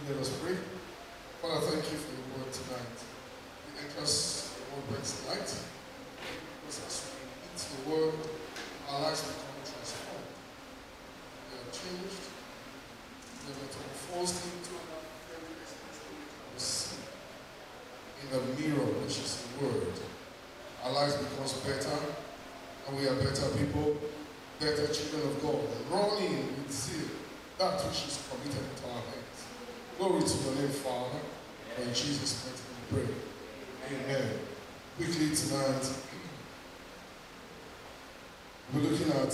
Let us pray. Father, thank you for your word tonight. We enter us the word brings tonight. Because as we eat the word, our lives become transformed. We are changed. We are metamorphosed into another very essence that we can see in the mirror, which is the word. Our lives becomes better, and we are better people, better children of God, running with zeal that which is committed into our hands. Glory to your name, Father. In Jesus' name we pray. Amen. Quickly tonight, we're looking at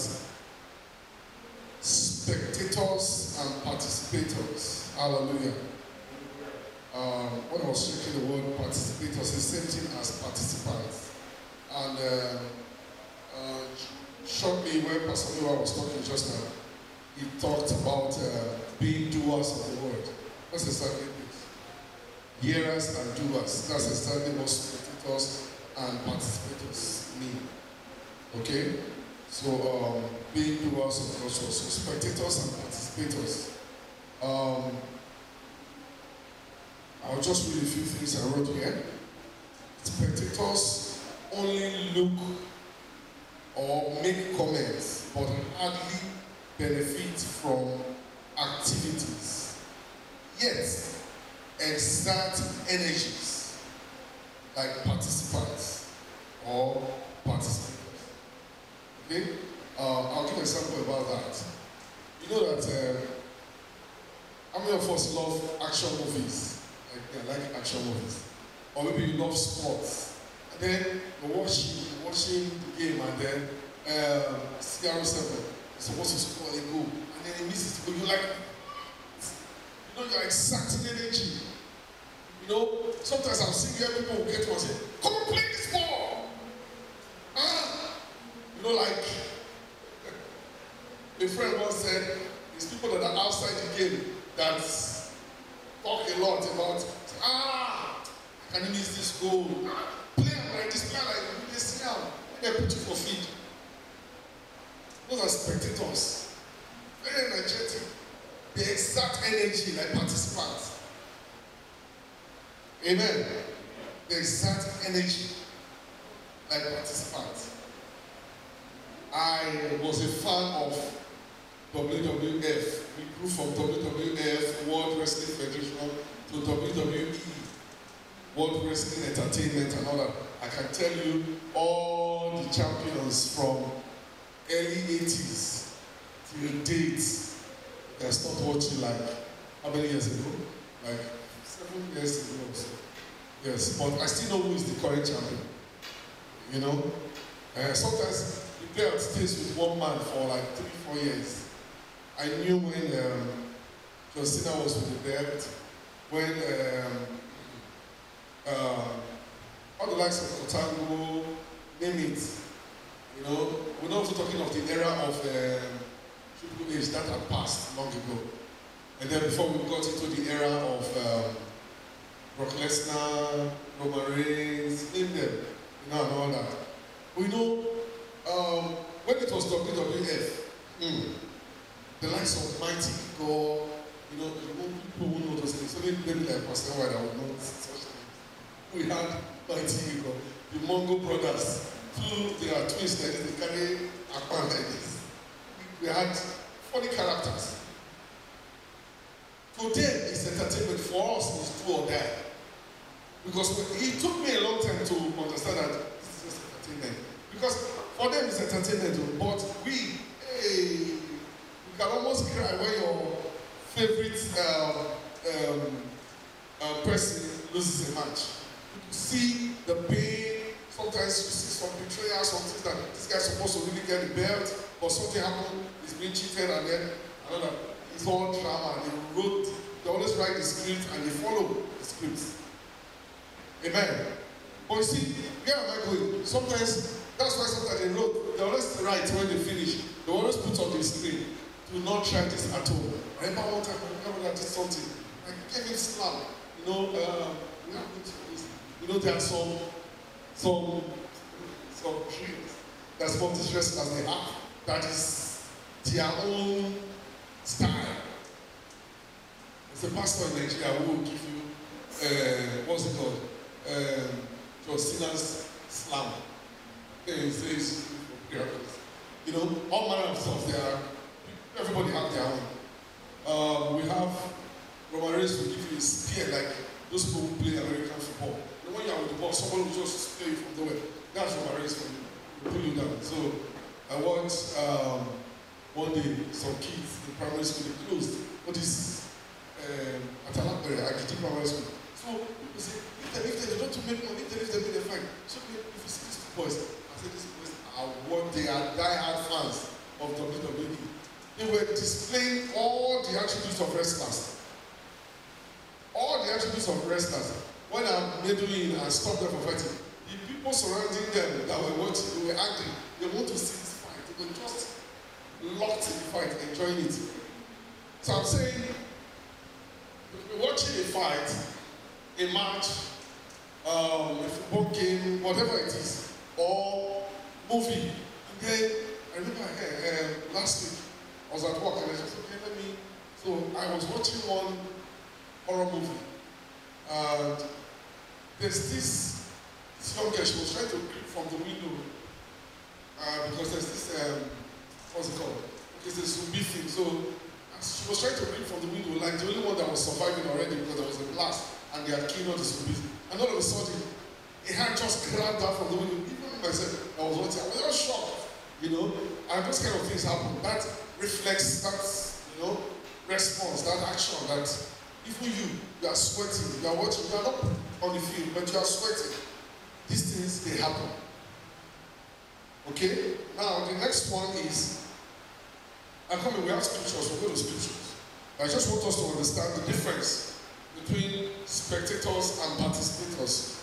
spectators and participators. Hallelujah. When I was checking the word participators, it's the same thing as participants. And shortly, when Pastor Noah was talking just now, he talked about being doers of the word. That's exactly this. Hearers and doers. That's exactly what spectators and participators mean. Okay? So, being doers of the word. So spectators and participators. I'll just read a few things I wrote here. Spectators only look or make comments, but hardly benefit from activities. Yet, exert energies like participants or participants. Okay? I'll give an example about that. You know that how many of us love action movies? Like action movies. Or maybe you love sports. And then you're watching the game, and then CR7 is supposed to score a goal, and then he misses the goal. You're like, you're exerting energy. Sometimes I've seen here people who get one say, come and play this ball. Like a friend once said, it's people that are outside the game that talk a lot about, can you miss this goal? Play like this, play like this, they put you for feed. Those are spectators. Very energetic. They exert energy like participants. Amen. They exert energy like participants. I was a fan of WWF. We grew from WWF, World Wrestling Federation, to WWE, World Wrestling Entertainment, and all that. I can tell you all the champions from early 80s till date. I stopped watching like, how many years ago? Like 7 years ago or so. Yes, but I still know who is the current champion. Sometimes the belt stays with one man for like 3-4 years. I knew when John Cena was with the belt, when all the likes of Otango, name it. We're not also talking of the era of Triple H that had passed long ago. And then before we got into the era of Brock Lesnar, Roman Reigns, name them, and all that. We know when it was WWF, the likes of Mighty Eagle, people who know those things. So maybe like Pastor White, I would know such things. We had Mighty Eagle, the Mongo brothers. They are twins like this, they carry a pan like this. We had funny characters. For them, it's entertainment. For us, it's do or die. Because it took me a long time to understand that this is just entertainment. Because for them, it's entertainment. But we can almost cry when your favorite person loses a match. You see the pain. Sometimes you see some betrayal, some things that this guy's supposed to really get the belt, but something happened, he's being cheated, and then it's all drama. They always write the script and they follow the script. Amen. But you see, where am I going? Sometimes, that's why sometimes they always write when they finish. They always put on the screen, do not try this at all. I remember one time, I did something, I gave him slap. We are going to this. There are some dreams that some of these wrestlers they have, that is their own style. It's a pastor in Nigeria who will give you, what's it called? Justina's slam. He says, you know, all manner of stuff there. Everybody have their own. We have Roman Reigns will give you a spear like those people who play American football. You know, when you're with the ball, someone will just spear you from the way. That's Roman Reigns for you. Pull you down. So I watched one day some kids in primary school they closed. What is Atalakbere, Agiti primary school. So people say, if they don't make money, if they make a fine. So if you see these boys, I say these boys are what they are die-hard fans of WWE. They were displaying all the attributes of wrestlers. All the attributes of wrestlers. When I'm middling and stop them from fighting, the people surrounding them that were watching, they were angry. They want to see this fight. They were just locked in the fight, enjoying it. So I'm saying, if you're watching a fight, a match, a football game, whatever it is, or movie, and then I remember last week, I was at work and I just said, okay, so I was watching one horror movie, and there's this young girl, she was trying to creep from the window, because there's this, what's it called? It's a zombie thing, so she was trying to creep from the window, like the only one that was surviving already because there was a blast, and they had killed all the zombies, and all of a sudden, a hand just grabbed her from the window, even myself, I was watching, I was just shocked. You know, and those kind of things happen. That reflects that, you know, response, that action that even you are sweating, you are watching, you are not on the field, but you are sweating. These things, they happen. Okay? Now, the next one is, we have scriptures, we'll go to scriptures. I just want us to understand the difference between spectators and participators.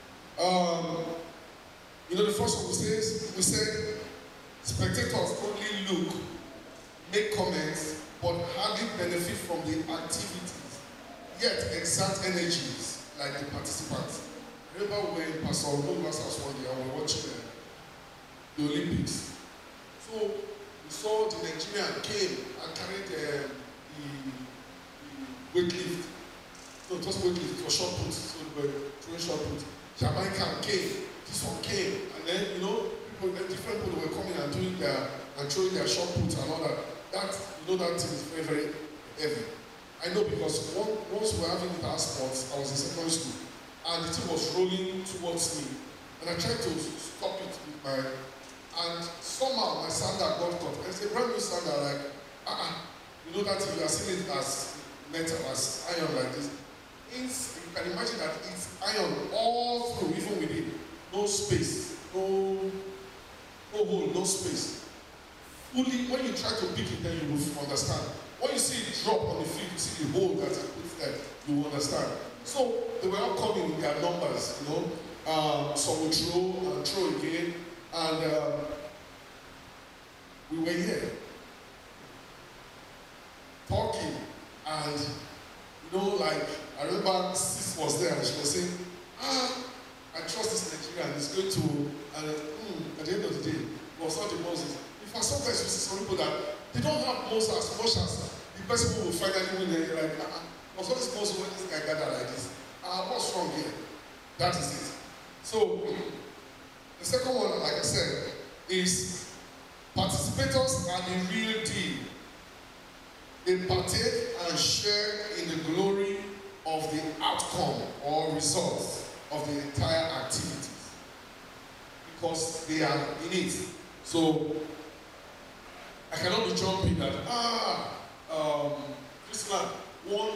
You know, the first one we said, spectators only look, make comments, but hardly benefit from the activities, yet exert energies like the participants. Remember when Pastor Ogunwa's house one day and we were watching the Olympics. So we saw the Nigerian came and carried the weightlift. No, it wasn't weightlift, it was shot put. So they were throwing shot put. Jamaican came, this one came, and then, you know, different people were coming and doing and throwing their shot put and all that. That, you know, that thing is very, very heavy. I know because once we were having it at sports, I was in secondary school, and the thing was rolling towards me. And I tried to stop it with my, and somehow my sandal got caught. And it's a brand new sandal, like, you know that you are seeing it as metal, as iron like this. You can imagine that it's iron all through, even within. No space, no hole, no space. Fully, when you try to pick it, then you will understand. When you see it drop on the field, you see the hole that it puts there, you will understand. So they were all coming in their numbers, you know. Some would throw and throw again, and we were here talking, and you know, like I remember Sis was there and she was saying, I trust this Nigerian is going to, at the end of the day, it was not the Moses. In fact, sometimes you see some people that they don't have Moses as much as the person who will finally win, and you're like, was all this Moses when this guy gathered like this? What's wrong here? That is it. So, the second one, like I said, is participators are the real deal. They partake and share in the glory of the outcome or results of the entire activity because they are in it. So I cannot be jumping that Christmas won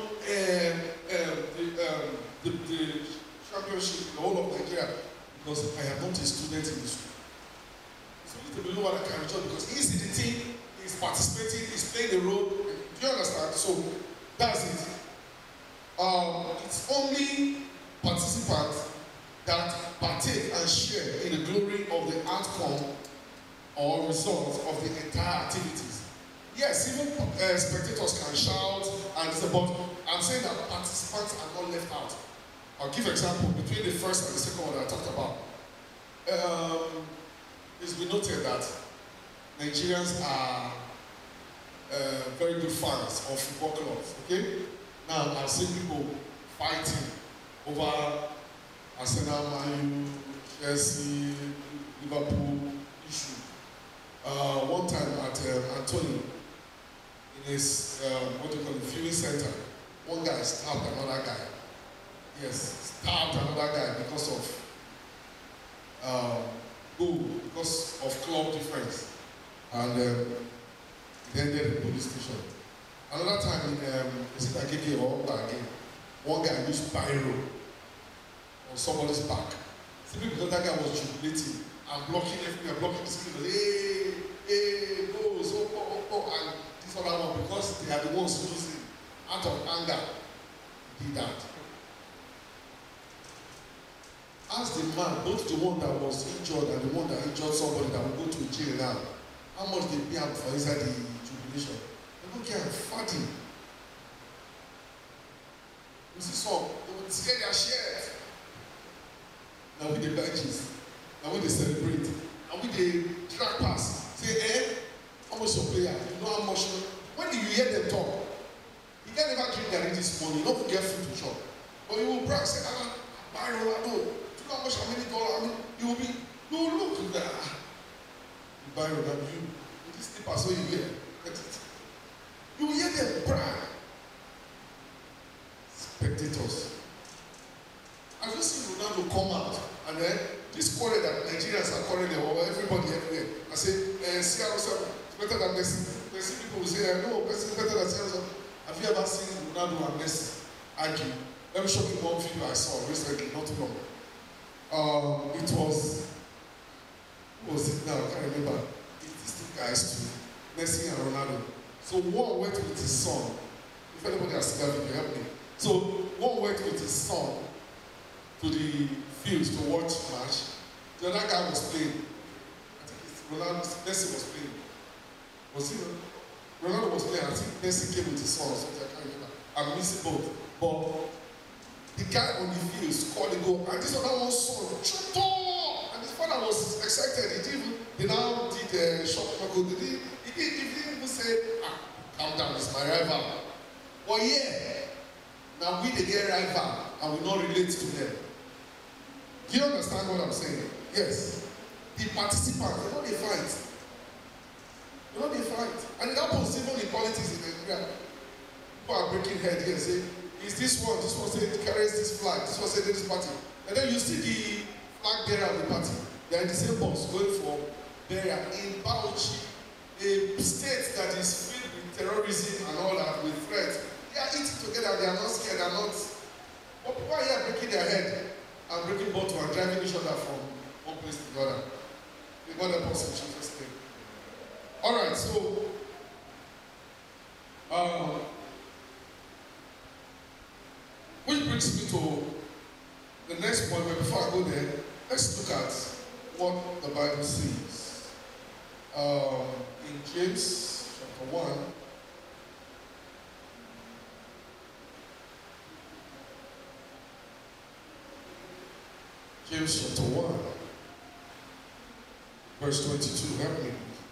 the championship in the whole of Nigeria because I am not a student in the school. It's only to below what I can judge because he's in the team, he's participating, he's playing the role. Do you understand? So that's it. It's only participants that partake and share in the glory of the outcome or results of the entire activities. Yes, even spectators can shout and say, but I'm saying that participants are not left out. I'll give an example between the first and the second one that I talked about. It's been noted that Nigerians are very good fans of football clubs, okay? Now I've seen people fighting over Arsenal, Man U, Chelsea, Liverpool issue. One time at Anthony, in his what do you call it, viewing center, one guy stabbed another guy. Yes, stabbed another guy because of because of club difference, and he ended in the police station. Another time in is it Agege or again, one guy used pyro on somebody's back. Simply because that guy was jubilating and blocking everywhere, blocking the screen. Hey, go, so, and this other one, because they are the ones losing out of anger, he did that. Ask the man, both the one that was injured and the one that injured somebody that will go to jail now, how much they pay out for inside the jubilation. They don't care, fighting. You see some, they will scare their share. Now we the benches, now we they celebrate, now we they track pass. Say, how much your player? You know how much? When do you hear them talk? You can never drink Gary this morning, don't forget food to chop. But you will brag, say, buy Ronaldo. Do you know how much, how many dollars? I mean, you will be, you will look at that. You buy Ronaldo, you this slipper, so you hear. You will hear them brag. Spectators. I've just seen Ronaldo come out, and then this quarrel that Nigerians are quarreling over, everybody everywhere. I say, CR7 is better than Messi. Messi people will say, no, Messi is better than CR7. Have you ever seen Ronaldo and Messi argue? Let me show you one video I saw recently, not too long. It was, who was it now? I can't remember. These two guys too, Messi and Ronaldo. So one went with his son. If anybody has seen that video, help me. So one went with his son to the field to watch match. The other guy was playing. I think it's Ronaldo, Messi was playing. Was he? Ronaldo was playing. I think Messi came with his son or something. I can't remember. I'm missing both. But the guy on the field scored a goal, and this other one's son jumped on, and his father was excited. He now did shot goal. He didn't even say, calm down, it's my rival. But yeah, now we the get rival and we not relate to them. Do you understand what I'm saying? Yes. The participants, they know they fight. They know they fight. And it happens even in politics in Nigeria. People are breaking head here, say, is this one say it carries this flag, this one say this party. And then you see the flag bearer of the party. They are in the same bus going for burial in Bauchi, a state that is filled with terrorism and all that, with threats. They are eating together, they are not scared, they are not. But people are here breaking their head and breaking bottle and driving each other from one place to the other. They got a person in Jesus' name. Alright, so which brings me to the next point, but before I go there, let's look at what the Bible says. In James chapter 1, James chapter 1, verse 22. Help me.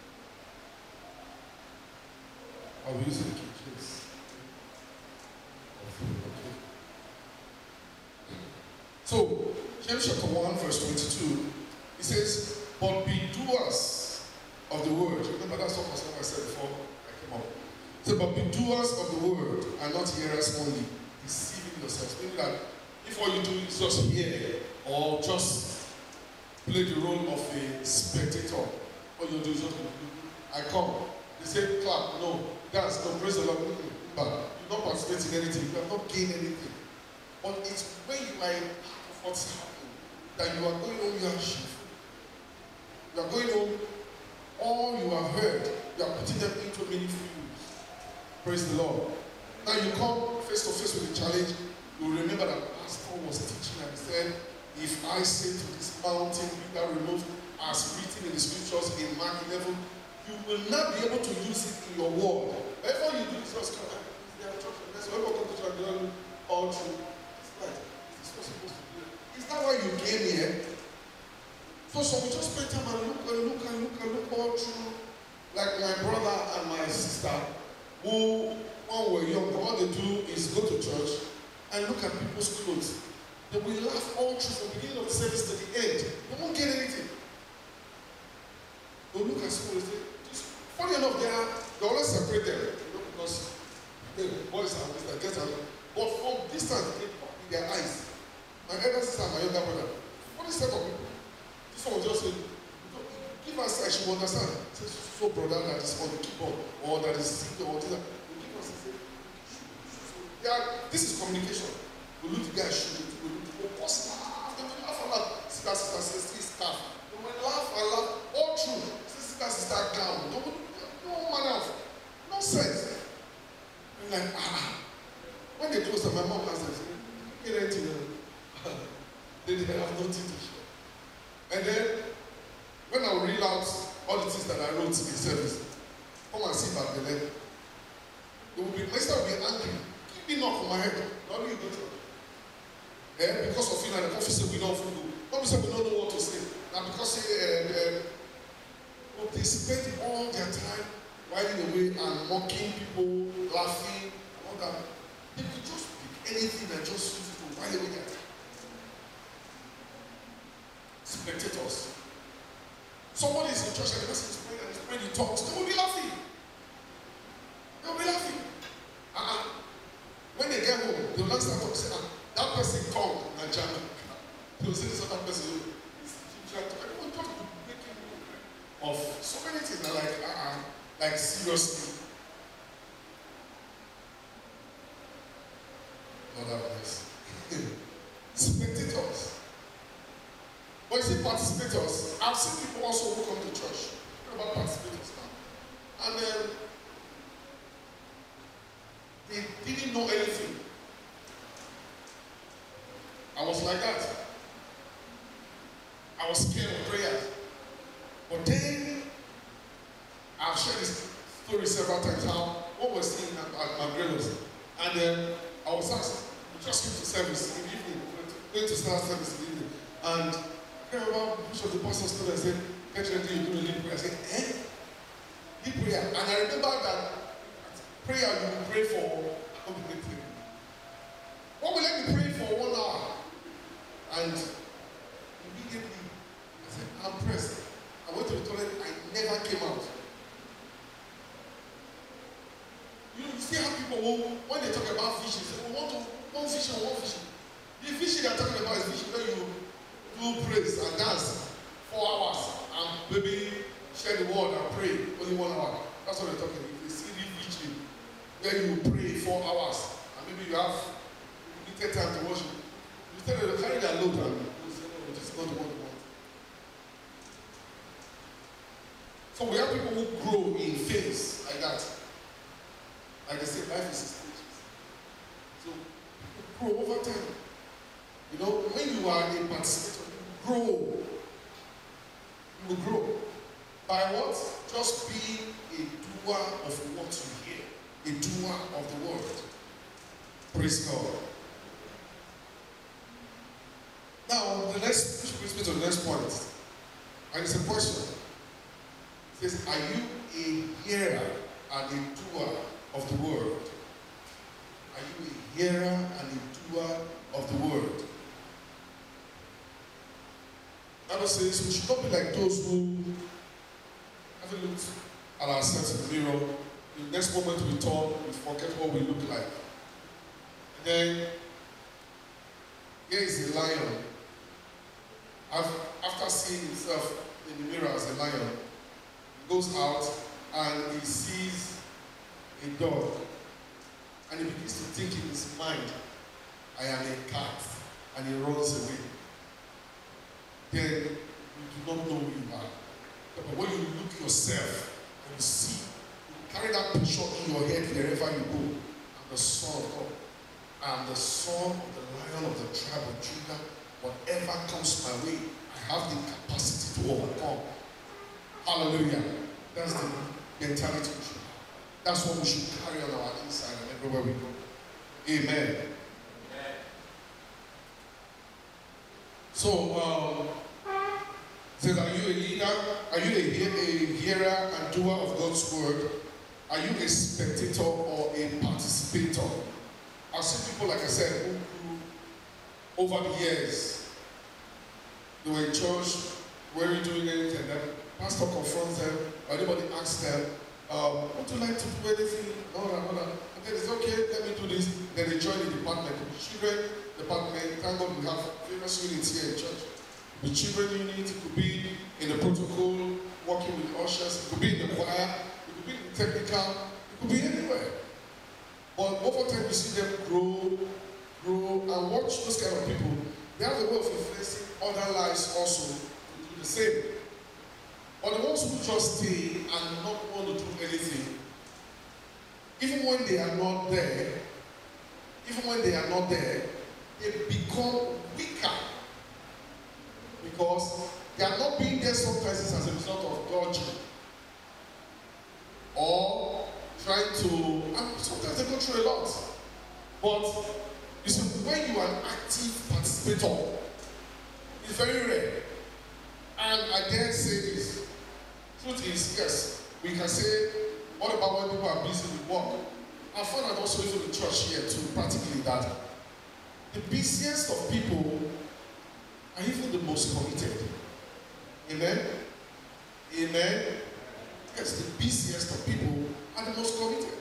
I'll use it in James. Okay. So, James chapter 1, verse 22, it says, but be doers of the word. Remember, that's what I said before I came up. It said, but be doers of the word and not hearers only, deceiving yourselves. Meaning that if all you do is just hear or just play the role of a spectator, all you do is just, I come. They say, clap, no, dance, no, praise the Lord. But you don't participate in anything, you have not gained anything. But it's when you are in what's happening that you are going home, you are sheep. You are going home, all you have heard, you are putting them into meaningful use. Praise the Lord. Now you come face to face with the challenge, you will remember that Pastor was teaching and said, if I say to this mountain, be thou removed, as written in the scriptures in Mark 11, you will not be able to use it in your world. Whatever you do is just come out. All true. It's like, it's not supposed to be. Is that why you came here? So we just spend time and look all through. Like my brother and my sister, who when we're young, all they do is go to church and look at people's clothes. They will laugh all through from the beginning of the service to the end. They won't get anything. They'll look at school and say, funny enough, they always separate them, because the boys are this, girls are that. But from distance, they pop in their eyes. My elder sister and my younger brother, what is that of people? This one will just say, give her sight, she will understand. Say, so brother that is on the keyboard, or that is singing, or this. Give us say, this is communication. We look the guy shooting, we look the guy laugh, they will laugh and laugh. Sister, say, scarf. They will laugh and laugh all through. Sister down. No manner of nonsense. I'm like, when they close, my mom asked them, get anything. They didn't have nothing to show. And then, when I read out all the things that I wrote in service, come and see back the leg. They will be, instead of being angry, keep me knock on my head. Not really go to because of the officer we don't go. Officer we don't know what to say. Now because they spend all their time riding away and mocking people, laughing, all that. They could just pick anything and just use it to ride away their time. Spectators. Somebody is in church and the person is praying and is praying, he talks, they will be laughing. They will be laughing. When they get home, they will not start talking, say, that person called and jammed. They will say this other person, of so many things are like seriously. Not that nice. Spectators. But you see, participators. I've seen people also who come to church. What about participators now? And they didn't know anything. I was like that. I was scared of prayer. But then, I've shared this story several times, how what we're seeing at Magrelos. And I was asked, we just came to service in the evening, going to start service in the evening. And I remember which of the pastors stood and said, get ready, you're going to lead prayer. I said, lead prayer. And I remember that prayer you will pray for, what will let me pray for 1 hour? And immediately, I said, I'm pressed. I went to the toilet, I never came out. You see how people, when they talk about fishing, say, we want to, one fishing. The fishing they're talking about is fishing where you do praise and dance 4 hours and maybe share the word and pray only 1 hour. That's what they're talking about. If they see the fishing where you pray 4 hours and maybe you have limited time to worship, you tell them to carry their load and you say, no, this is not the one. So we have people who grow in faith like that. Like they say, life is stages. So people grow over time. You know, when you are a participator, you grow. You will grow. By what? Just being a doer of what you hear. A doer of the word. Praise God. Now, the next, which brings me to the next point. And it's a question. It says, are you a hearer and a doer of the word? Are you a hearer and a doer of the word? The Bible says we should not be like those who haven't looked at ourselves in the mirror. In the next moment we turn, we forget what we look like. And then here is a lion. After seeing himself in the mirror as a lion, he goes out and he sees a dog. And he begins to think in his mind, I am a cat. And he runs away. Then you do not know who you are. But when you look yourself and you see, you carry that picture in your head wherever you go. I'm the Son of God. I'm the son of the Lion of the tribe of Judah. Whatever comes my way, I have the capacity to overcome. Hallelujah. That's the mentality we should have. That's what we should carry on our inside and everywhere we go. Amen. So, says, are you a leader? Are you a hearer and doer of God's word? Are you a spectator or a participator? I've seen people, like I said, who grew over the years. They were in church, weren't doing anything. Then pastor confronts them, or anybody asks them, would you like to do anything? No. And then it's okay, let me do this. Then they join the department. The children department, thank God we have various units here in church. The children unit, it could be in the protocol, working with ushers, it could be in the choir, it could be in the technical, it could be anywhere. But over time you see them grow, and watch those kind of people. They have a way of influencing other lives also to do the same. But the ones who just stay and not want to do anything, even when they are not there, they become weaker. Because they are not being there sometimes as a result of dodging. Or trying to, and sometimes they go through a lot. But you see, when you are an active participator, it's very rare. And I dare say this. Truth is, yes, we can say, what about when people are busy with work? I found out also even in church here too, practically, that the busiest of people are even the most committed. Amen? Amen? Yes, the busiest of people are the most committed.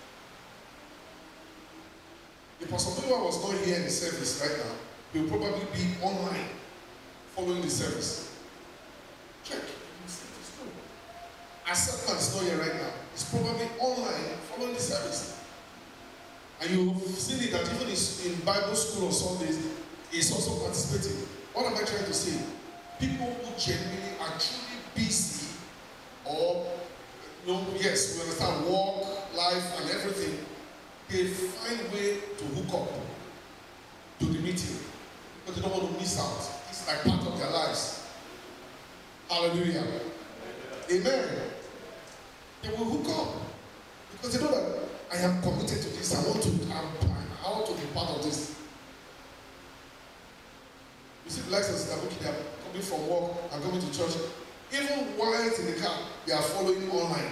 If Pastor Noah was not here in the service right now, he will probably be online following the service. Check. Acceptance is not here right now. It's probably online following the service. And you've seen it that even in Bible school on Sundays, he's also participating. What am I trying to say? People who genuinely are truly busy, or, yes, we understand work, life, and everything, they find a way to hook up to the meeting because they don't want to miss out. It's like part of their lives. Hallelujah. Amen. They will hook up because they know that I am committed to this. I want to be part of this. You see the likes of Sister Buki, they are coming from work and coming to church. Even while in the car, they are following online.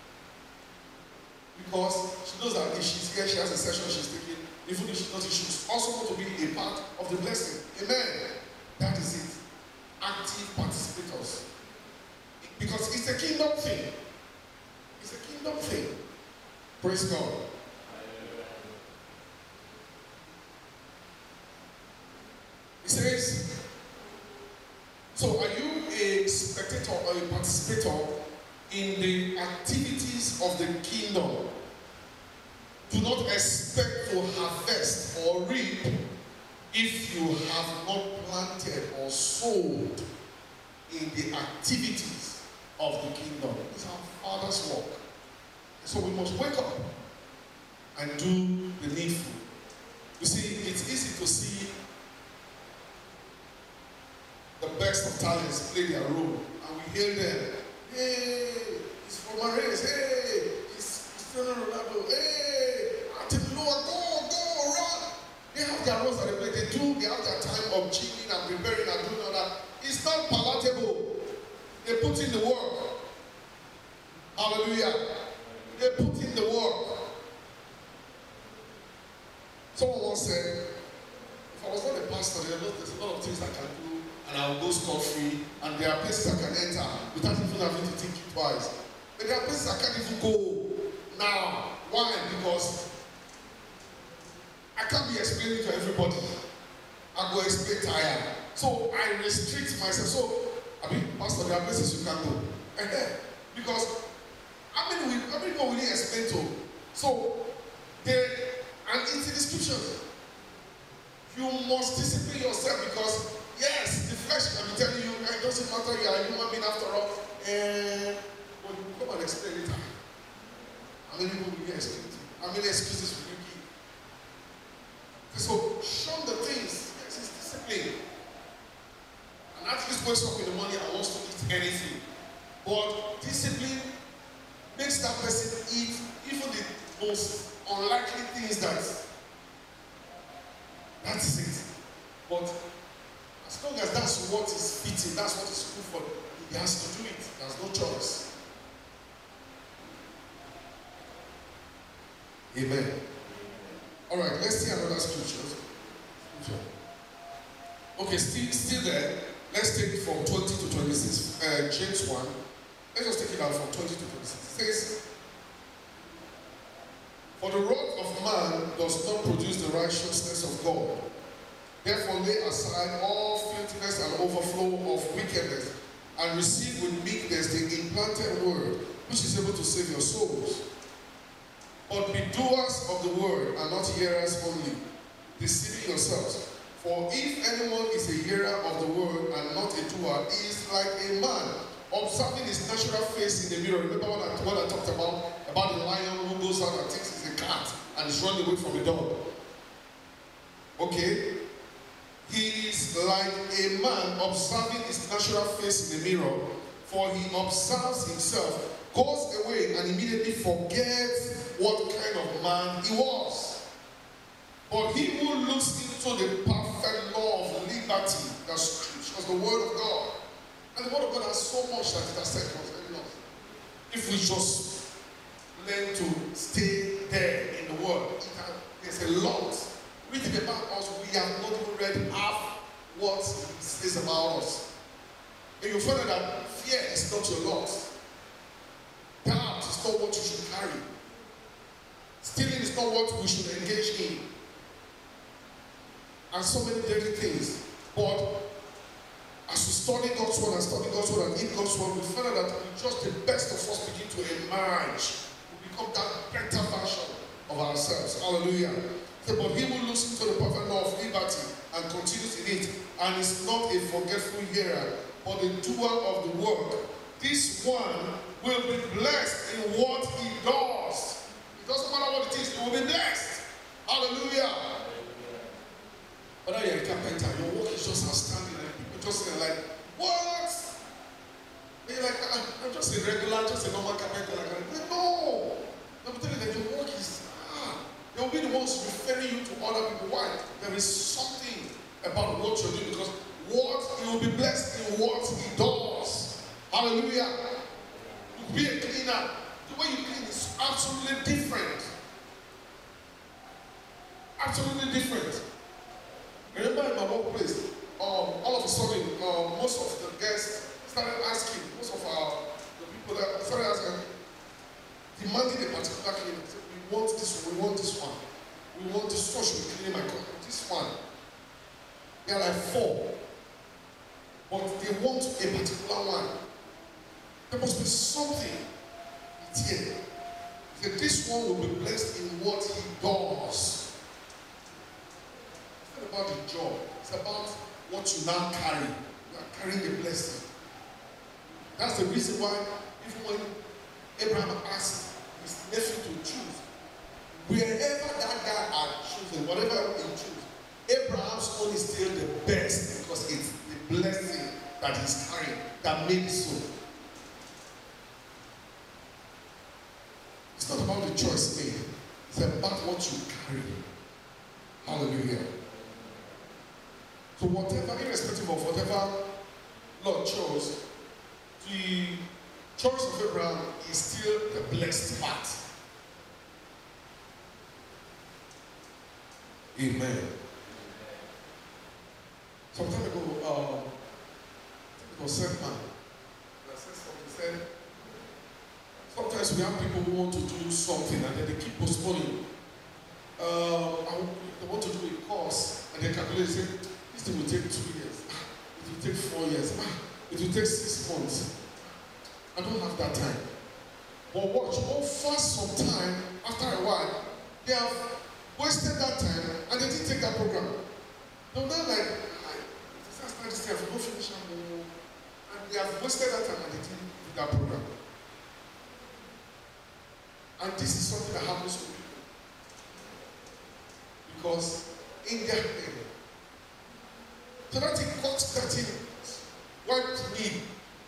Because she knows that if she's here, she has a session she's taking. Even if she's not, she's also going to be a part of the blessing. Amen. That is it. Active participators. Because it's a kingdom thing. It's a kingdom thing. Praise God. He says, so are you a spectator or a participator in the activities of the kingdom? Do not expect to harvest or reap if you have not planted or sowed in the activities of the kingdom. It's our Father's work. So we must wake up and do the needful. You see, it's easy to see the best of talents play their role, and we hear them. Hey, it's from my race. Hey, it's Cristiano Ronaldo. Hey, Atibulua, go, run. They have their roles that they play. They have their time of cheating and preparing and doing all that. It's not palatable. They put in the work. Hallelujah. They put in the work. Someone once said, if I was not a pastor, there's a lot of things I can do, and I'll go scot-free, and there are places I can enter without even having to think twice. But there are places I can't even go now. Why? Because I can't be explaining to everybody. I go explain tired. So I restrict myself. So, pastor, there are places you can go. Because how many people will you explain to? So, and it's in the scriptures. You must discipline yourself because, yes, the flesh can be telling you, it doesn't matter, you are a human being after all. But you come and explain it. How many people will you explain to? How many excuses will you give? So, shun the things. Yes, it's discipline. And at least wakes up in the morning and wants to eat anything. But discipline makes that person eat even the most unlikely things that's it. But as long as that's what is fitting, that's what is good for him, he has to do it. There's no choice. Amen. All right, let's see another scripture. Okay, still there. Let's take from 20 to 26. James 1. Let's just take it out from 20 to 26. It says, "For the wrath of man does not produce the righteousness of God. Therefore lay aside all filthiness and overflow of wickedness, and receive with meekness the implanted word, which is able to save your souls. But be doers of the word, and not hearers only, deceiving yourselves. For if anyone is a hearer of the word and not a doer, he is like a man observing his natural face in the mirror." Remember what I talked about the lion who goes out and thinks he's a cat and is running away from the dog. Okay? He is like a man observing his natural face in the mirror, for he observes himself, goes away, and immediately forgets what kind of man he was. But he who looks into the perfect law of liberty, the scriptures, the word of God, and the word of God has so much that it has said concerning us. If we just learn to stay there in the word, there's a lot written about us. We have not even read half what it says about us. And you find out that fear is not your lot. Doubt is not what you should carry. Stealing is not what we should engage in. And so many deadly things. But as we study God's word and eat God's word, we find out that just the best of us begin to emerge. We become that better version of ourselves. Hallelujah. But he who looks into the perfect law of liberty and continues in it, and is not a forgetful hearer, but a doer of the work, this one will be blessed in what he does. It doesn't matter what it is, he will be blessed. Hallelujah. Whether you're a carpenter, your work is just outstanding, and people just say like, what? And you're like, I'm just a regular, just a normal carpenter. Like, no. I'm telling you that your work is, they will be the ones referring you to other people. Why? There is something about what you're doing, because he will be blessed in what he does. Hallelujah. You be a cleaner. The way you clean is absolutely different. Absolutely different. Remember in my workplace, all of a sudden, most of the guests started asking, most of the people that started asking, demanding a particular cleaning. We want this one, we want this one. We want this one, should be cleaning my company. This one. There are like 4. But they want a particular one. There must be something here. That this one will be blessed in what he does. It's not about the job. It's about what you now carry. You are carrying a blessing. That's the reason why, even when Abraham asked his nephew to choose, wherever that guy had chosen, whatever he chose, Abraham's own is still the best, because it's the blessing that he's carrying that made it so. It's not about the choice made. It's about what you carry. Hallelujah. So whatever, irrespective of whatever Lord chose, the choice of Abraham is still the blessed part. Amen. Some time ago, I think it was Seth-Man that said something. He said, sometimes we have people who want to do something and then they keep postponing. They want to do a course and they calculate, say, this thing will take 2 years. It will take 4 years. It will take 6 months. I don't have that time. But watch, all fast some time, after a while, they have wasted that time and they didn't take that program. They're not like, I start this thing, I will finish and they have wasted that time and they didn't do that program. And this is something that happens to people. Because in their head, so that it got that in wiped me.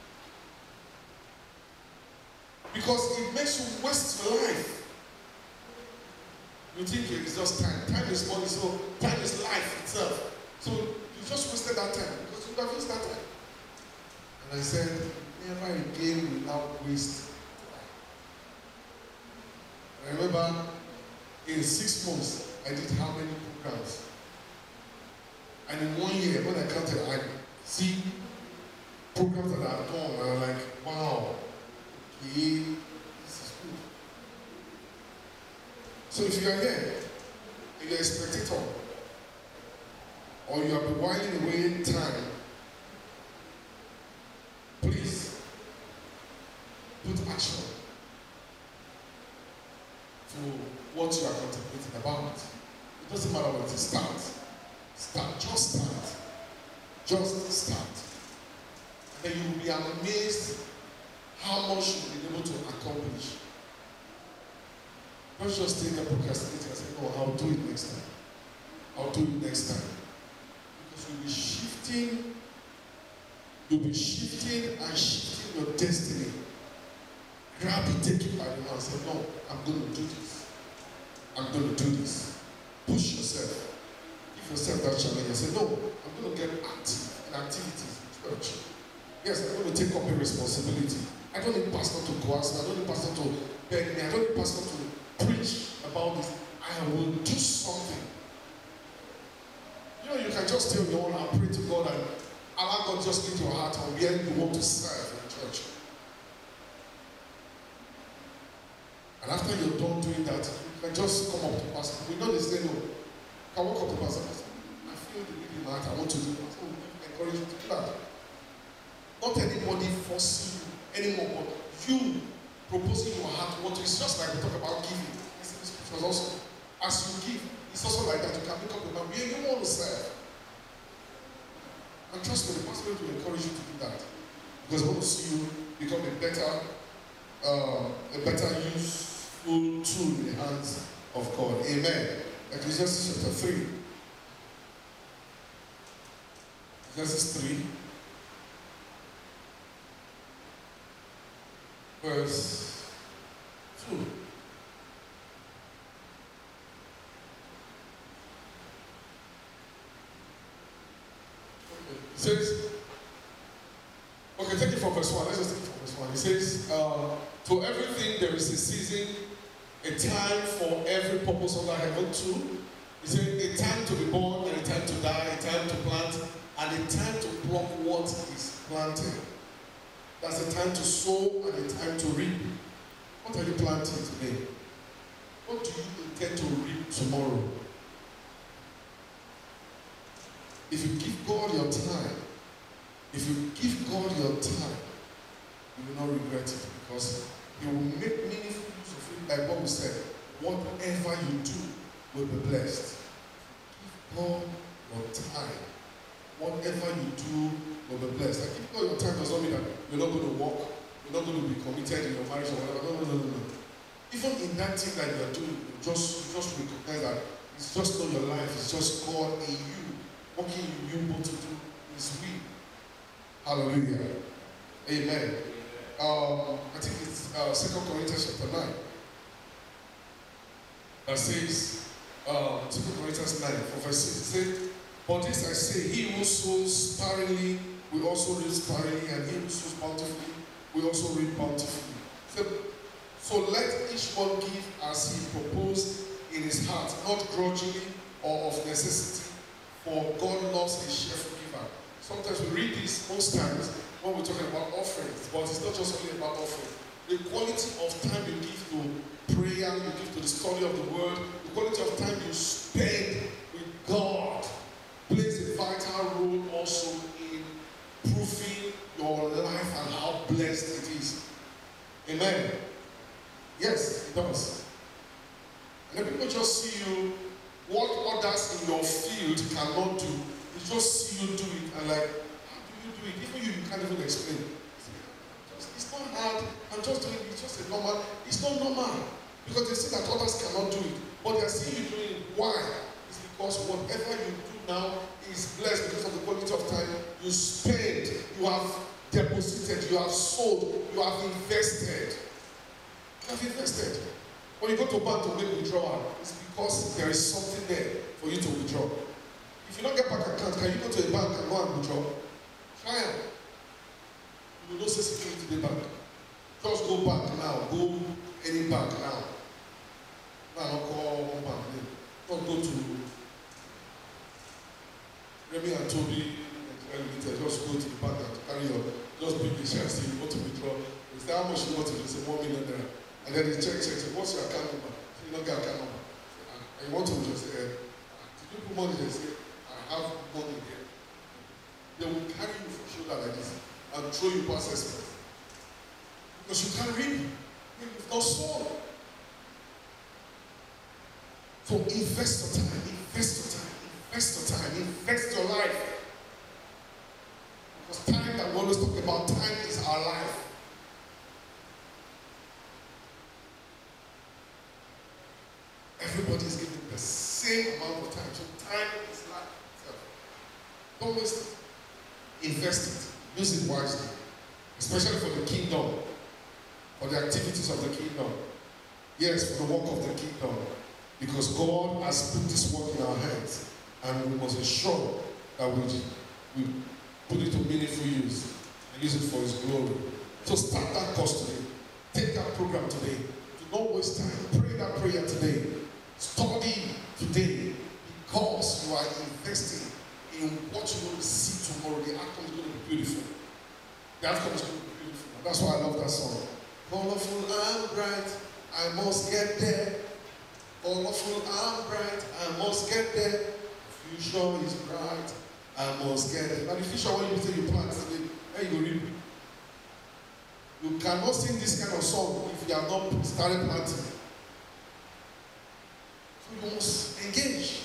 Because it makes you waste your life. You think it's just time. Time is money, so time is life itself. So you just wasted that time because you have used that time. And I said, never again without waste. I remember In 6 months, I did how many programs? And in 1 year, when I counted, I see programs that I've done, and I'm like, wow, okay, this is good. So if you are here, and you're a spectator, or you have been whiling away time, please put action to what you are contemplating about. It doesn't matter what it is. Just start. Just start. Then you will be amazed how much you've been able to accomplish. Don't just take a procrastinator and say, no, I'll do it next time. I'll do it next time. Because you'll be shifting and shifting your destiny. Grab it, take it by the hand and say, no, I'm going to do this. I'm going to do this. Push yourself. Give yourself that challenge and say, no, I'm going to get active in activities in church. Yes, I'm going to take up a responsibility. I don't need pastor to coerce me. I don't need pastor to beg me. I don't need pastor to preach about this. I will do something. You know, you can just stay on your own and pray to God and allow God just into your heart on where you want to serve in church. And after you're done doing that, you can just come up to pastor. We know they say no. You can walk up to pastor and say, I feel the really heart. I want to do that. So we encourage you to do that. Not anybody forcing you anymore, but you proposing your heart what is just like we talk about giving. Because also, as you give, it's also like that. You can pick up the man where you want to serve. And trust me, the pastor will encourage you to do that. Because we want to see you become a better useful tool in the hands of God. Amen. Ecclesiastes chapter 3. Ecclesiastes 3. Verse 2. It says, okay, take it from verse 1. Let's just take it from verse 1. It says, to everything there is a season, a time for every purpose under heaven too. It says, a time to be born and a time to die, a time to plant and a time to pluck what is planted. That's a time to sow and a time to reap. What are you planting today? What do you intend to reap tomorrow? If you give God your time, you will not regret it because He will make meaningful use of it. Like what we said, whatever you do will be blessed. Give God your time. Whatever you do will be blessed. Like if God your time does not mean that you're not going to walk, you're not going to be committed in your marriage or whatever. No. Even in that thing that you are doing, you just recognize that it's just not your life, it's just God in you. Working in you what to do His will. Hallelujah. Amen. I think it's 2 Corinthians chapter 9. That says, 2 Corinthians 9, from verse 6, it says, but this I say, he who sows sparingly will also reap sparingly, and he who sows bountifully will also reap bountifully. So let each one give as he proposed in his heart, not grudgingly or of necessity, for God loves a cheerful giver. Sometimes we read this most times when we're talking about offerings, but it's not just only about offering. The quality of time you give to prayer, you give to the study of the word, the quality of time you spend with God plays a vital role also in proving your life and how blessed it is. Amen. Yes, it does. And then people just see you, what others in your field cannot do, they just see you do it and like, how do you do it? Even you can't even explain it. It's not hard, I'm just doing it, it's just a normal, it's not normal. Because they see that others cannot do it. But they're seeing you doing it. Why? It's because whatever you do now is blessed because of the quality of time you spend, you have deposited, you have sold, you have invested. You have invested. When you go to a bank to make withdrawal, it's because there is something there for you to withdraw. If you don't get bank account, can you go to a bank and go and withdraw? Try it. You will not say security to the bank. Just go back now. Go any bank now. Now call one go to Remy and Toby and just go to the bank and carry your, just bring the shares you want to withdraw. They say, how much you want to do? Say, $1 million. And then they check, say, what's your account number? So you don't get account number. And you want to just say, did you put money? They say, I have money here. They will carry you for shoulder like this and throw you past express. Because you can't read. You've not sown. So invest your time, invest your time, invest your time, invest your life. Because time that we always talk about, time is our life. Everybody is given the same amount of time. So time is life itself. Don't waste it. Invest it. Use it wisely. Especially for the kingdom. For the activities of the kingdom. Yes, for the work of the kingdom. Because God has put this work in our hands. And we must ensure that we put it to meaningful use. And use it for His glory. So start that course today. Take that program today. Do not waste time. Pray that prayer today. Study today. Because you are investing in what you're going to see tomorrow. The outcome is going to be beautiful. The outcome is going to be beautiful. And that's why I love that song. Colorful and bright, I must get there. Colorful and bright, I must get there. The future is bright, I must get there. Now the future, when you say you plant today, then you go reap. You cannot sing this kind of song if you have not started planting. So you must engage.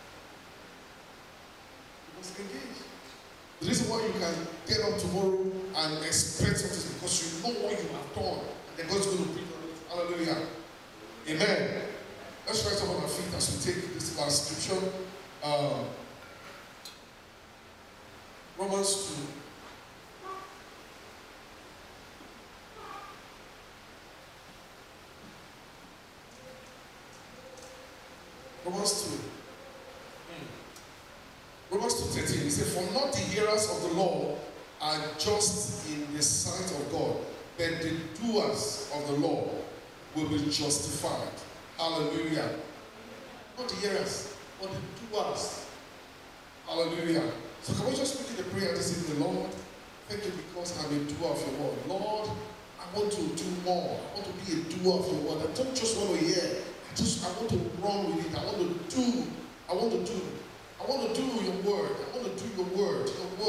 You must engage. The reason why you can get up tomorrow and expect something is because you know what you have done. And then God's going to bring on it. Hallelujah. Amen. Let's rise up on our feet as we take this last scripture. Romans 2. Romans 2. Romans 2:13, he said, for not the hearers of the law are just in the sight of God, but the doers of the law will be justified. Hallelujah. Not the hearers, but the doers. Hallelujah. So can we just speak in the prayer this evening, Lord? Thank you because I'm a doer of your word. Lord, I want to do more. I want to be a doer of your word. I don't just want to hear. I want to run with it. I want to do. I want to do your word. I want to do your word.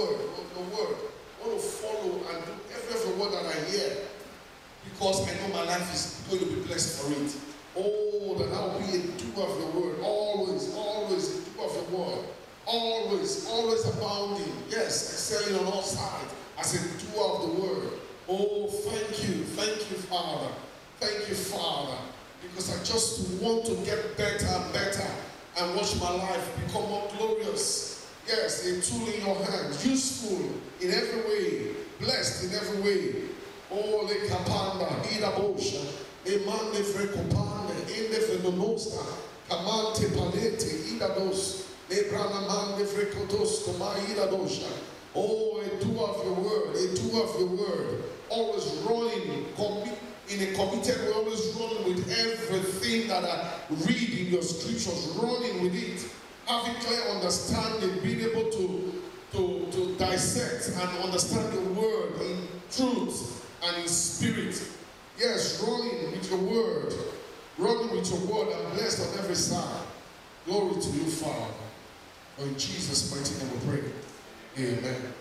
I want to follow and do every word that I hear. Because I know my life is going to be blessed for it. Oh, that I will be a doer of your word. Always, always a doer of your word. Always, always abounding. Yes, excelling on all sides as a doer of the word. Oh, thank you, Father. Thank you, Father. Because I just want to get better and better and watch my life become more glorious. Yes, a tool in your hands, useful in every way, blessed in every way. Oh, le capanda, ida bosha, e mande frecopande, inde fenonosta, camante palete, ida dos, le brana mande frecotos, coma ida dosha. Oh, a doer of your word, a doer of your word, always running, in a committed way, always running with everything that I read in your scriptures, running with it, having clear understanding, being able to dissect and understand your word in truth and in spirit. Yes, running with your word and blessed on every side. Glory to you, Father. For in Jesus' mighty name we pray. Amen.